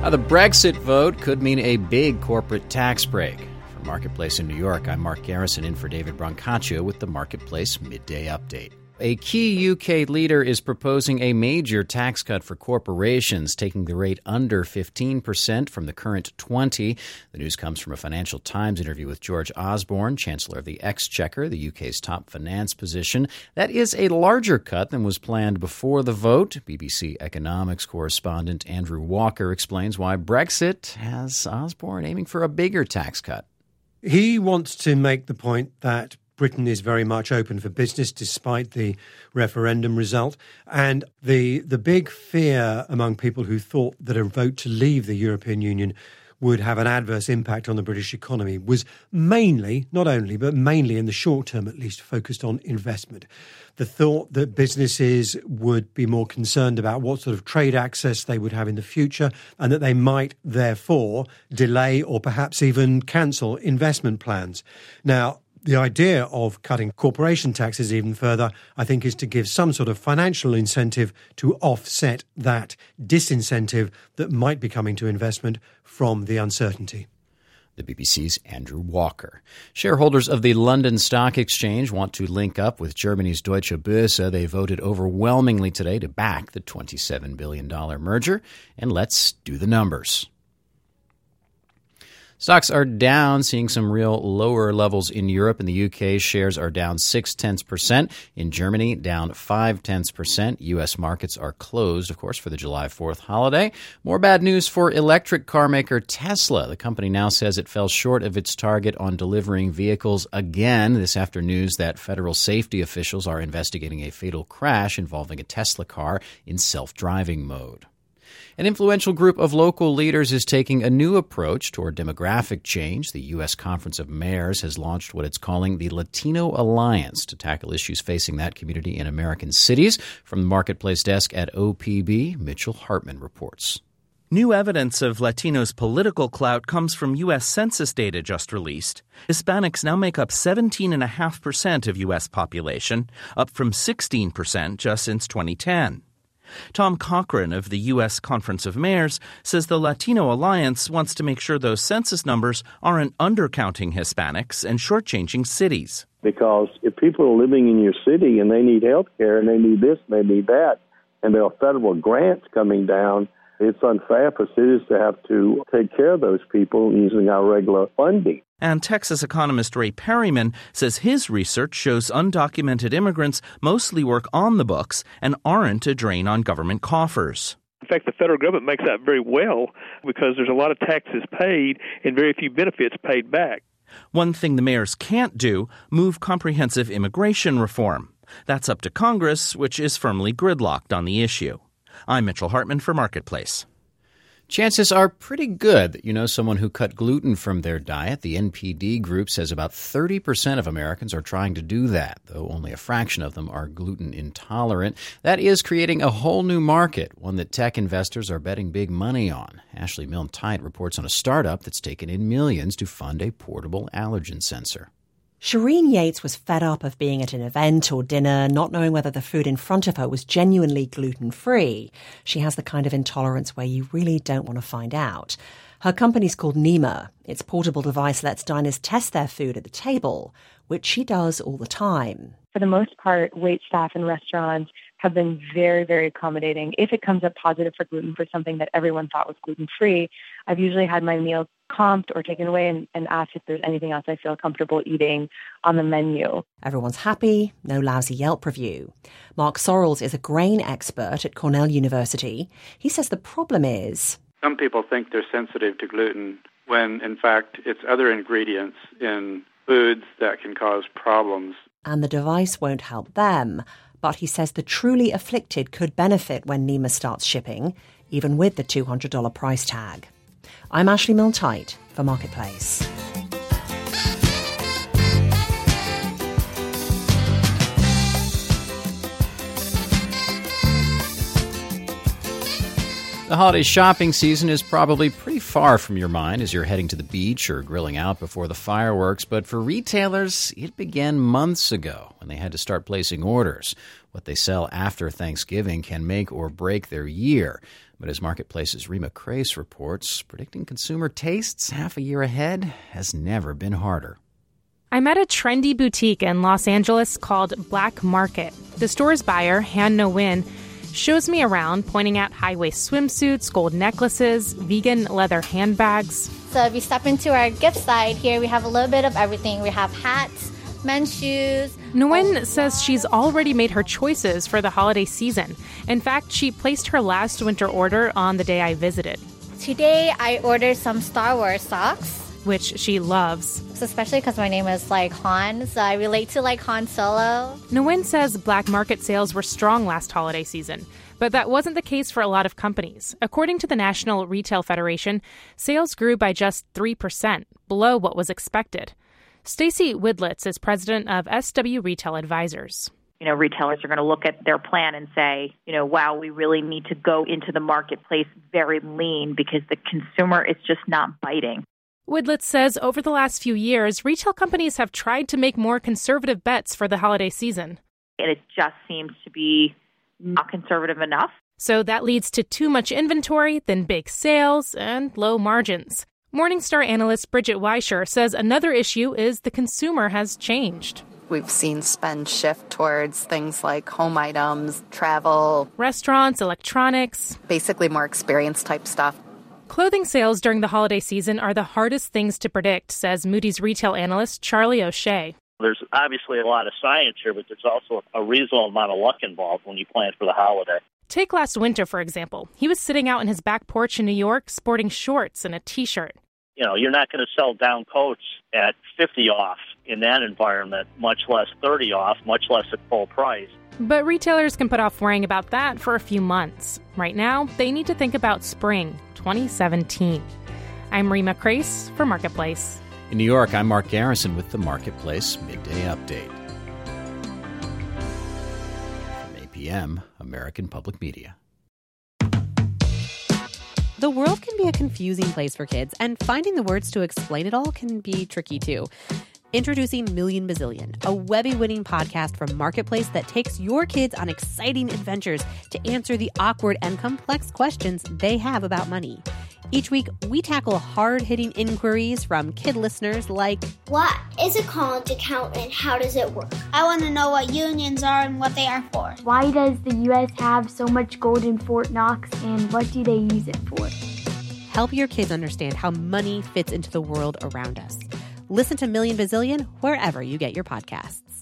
The Brexit vote could mean a big corporate tax break. From Marketplace in New York, I'm Mark Garrison in for David Brancaccio with the Marketplace Midday Update. A key UK leader is proposing a major tax cut for corporations, taking the rate under 15% from the current 20%. The news comes from a Financial Times interview with George Osborne, Chancellor of the Exchequer, the UK's top finance position. That is a larger cut than was planned before the vote. BBC economics correspondent Andrew Walker explains why Brexit has Osborne aiming for a bigger tax cut. He wants to make the point that Britain is very much open for business despite the referendum result. And the big fear among people who thought that a vote to leave the European Union would have an adverse impact on the British economy was mainly, not only, but mainly in the short term at least, focused on investment. The thought that businesses would be more concerned about what sort of trade access they would have in the future and that they might therefore delay or perhaps even cancel investment plans. Now, the idea of cutting corporation taxes even further, I think, is to give some sort of financial incentive to offset that disincentive that might be coming to investment from the uncertainty. The BBC's Andrew Walker. Shareholders of the London Stock Exchange want to link up with Germany's Deutsche Börse. They voted overwhelmingly today to back the $27 billion merger. And let's do the numbers. Stocks are down, seeing some real lower levels in Europe. In the UK, shares are down 0.6%. In Germany, down 0.5%. U.S. markets are closed, of course, for the July 4th holiday. More bad news for electric car maker Tesla. The company now says it fell short of its target on delivering vehicles again. This after news that federal safety officials are investigating a fatal crash involving a Tesla car in self-driving mode. An influential group of local leaders is taking a new approach toward demographic change. The U.S. Conference of Mayors has launched what it's calling the Latino Alliance to tackle issues facing that community in American cities. From the Marketplace desk at OPB, Mitchell Hartman reports. New evidence of Latinos' political clout comes from U.S. Census data just released. Hispanics now make up 17.5% of U.S. population, up from 16% just since 2010. Tom Cochran of the U.S. Conference of Mayors says the Latino Alliance wants to make sure those census numbers aren't undercounting Hispanics and shortchanging cities. Because if people are living in your city and they need health care and they need this and they need that, and there are federal grants coming down, it's unfair for cities to have to take care of those people using our regular funding. And Texas economist Ray Perryman says his research shows undocumented immigrants mostly work on the books and aren't a drain on government coffers. In fact, the federal government makes that very well because there's a lot of taxes paid and very few benefits paid back. One thing the mayors can't do, move comprehensive immigration reform. That's up to Congress, which is firmly gridlocked on the issue. I'm Mitchell Hartman for Marketplace. Chances are pretty good that you know someone who cut gluten from their diet. The NPD group says about 30% of Americans are trying to do that, though only a fraction of them are gluten intolerant. That is creating a whole new market, one that tech investors are betting big money on. Ashley Milne-Tite reports on a startup that's taken in millions to fund a portable allergen sensor. Shireen Yates was fed up of being at an event or dinner, not knowing whether the food in front of her was genuinely gluten-free. She has the kind of intolerance where you really don't want to find out. Her company's called Nema. Its portable device lets diners test their food at the table, which she does all the time. For the most part, waitstaff in restaurants have been very, very accommodating. If it comes up positive for gluten for something that everyone thought was gluten-free, I've usually had my meal comped or taken away and asked if there's anything else I feel comfortable eating on the menu. Everyone's happy, no lousy Yelp review. Mark Sorrells is a grain expert at Cornell University. He says the problem is some people think they're sensitive to gluten when, in fact, it's other ingredients in foods that can cause problems. And the device won't help them. But he says the truly afflicted could benefit when Nema starts shipping, even with the $200 price tag. I'm Ashley Milne-Tite for Marketplace. The holiday shopping season is probably pretty far from your mind as you're heading to the beach or grilling out before the fireworks, but for retailers, it began months ago when they had to start placing orders. What they sell after Thanksgiving can make or break their year. But as Marketplace's Rima Crace reports, predicting consumer tastes half a year ahead has never been harder. I'm at a trendy boutique in Los Angeles called Black Market. The store's buyer, Han No-Win, shows me around, pointing out high-waist swimsuits, gold necklaces, vegan leather handbags. So if you step into our gift side here, we have a little bit of everything. We have hats, men's shoes. No-Win says she's already made her choices for the holiday season. In fact, she placed her last winter order on the day I visited. Today, I ordered some Star Wars socks, which she loves. So especially because my name is like Han, so I relate to like Han Solo. No-Win says Black Market sales were strong last holiday season, but that wasn't the case for a lot of companies. According to the National Retail Federation, sales grew by just 3%, below what was expected. Stacy Widlitz is president of SW Retail Advisors. Retailers are going to look at their plan and say, wow, we really need to go into the marketplace very lean because the consumer is just not biting. Widlitz says over the last few years, retail companies have tried to make more conservative bets for the holiday season. And it just seems to be not conservative enough. So that leads to too much inventory, then big sales, and low margins. Morningstar analyst Bridget Weischer says another issue is the consumer has changed. We've seen spend shift towards things like home items, travel, restaurants, electronics, basically more experience-type stuff. Clothing sales during the holiday season are the hardest things to predict, says Moody's retail analyst Charlie O'Shea. There's obviously a lot of science here, but there's also a reasonable amount of luck involved when you plan for the holiday. Take last winter, for example. He was sitting out on his back porch in New York, sporting shorts and a T-shirt. You're not going to sell down coats at 50 off in that environment, much less 30 off, much less at full price. But retailers can put off worrying about that for a few months. Right now, they need to think about spring 2017. I'm Rima Crace for Marketplace. In New York, I'm Mark Garrison with the Marketplace Midday Update. From APM, American Public Media. The world can be a confusing place for kids, and finding the words to explain it all can be tricky too. Introducing Million Bazillion, a Webby-winning podcast from Marketplace that takes your kids on exciting adventures to answer the awkward and complex questions they have about money. Each week, we tackle hard-hitting inquiries from kid listeners like, what is a college account and how does it work? I want to know what unions are and what they are for. Why does the U.S. have so much gold in Fort Knox and what do they use it for? Help your kids understand how money fits into the world around us. Listen to Million Bazillion wherever you get your podcasts.